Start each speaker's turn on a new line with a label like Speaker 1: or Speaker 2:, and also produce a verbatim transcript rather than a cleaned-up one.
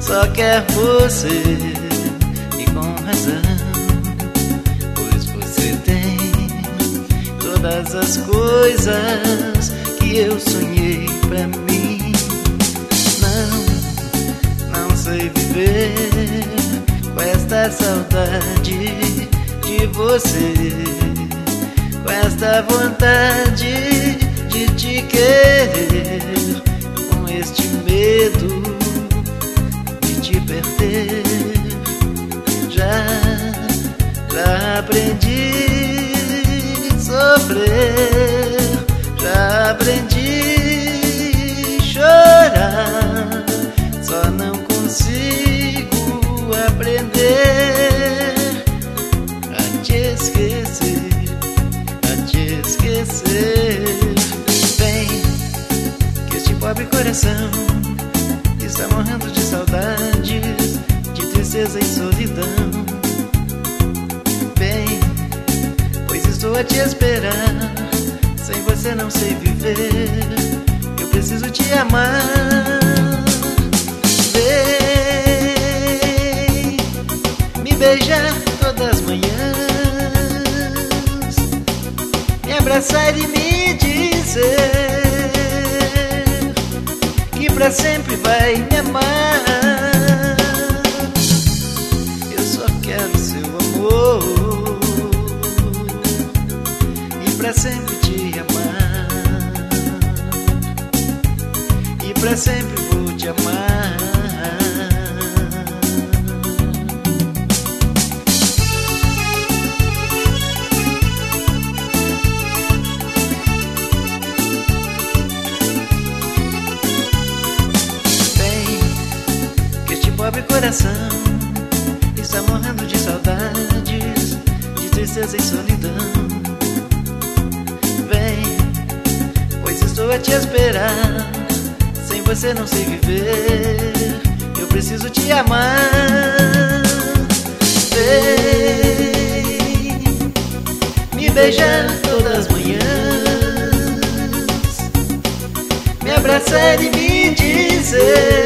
Speaker 1: só quer você, e com razão, pois você tem todas as coisas que eu sonhei pra mim. Não, não sei viver com esta saudade de você, com esta vontade de te querer, com este medo de te perder. Já, já aprendi a sofrer, já aprendi a chorar, só não consigo aprender a te esquecer, a te esquecer. Vem, que este pobre coração está morrendo de saudades, de tristeza e solidão. Vem, pois estou a te esperar, sem você não sei viver, eu preciso te amar. Vem, me beijar todas as manhãs, me abraçar e me dizer que pra sempre vai me amar. Eu só quero seu amor e pra sempre te amar, e pra sempre vou te amar. Pobre coração está morrendo de saudades, de tristeza e solidão. Vem, pois estou a te esperar, sem você não sei viver, eu preciso te amar. Vem, me beijar todas as manhãs, me abraçar e me dizer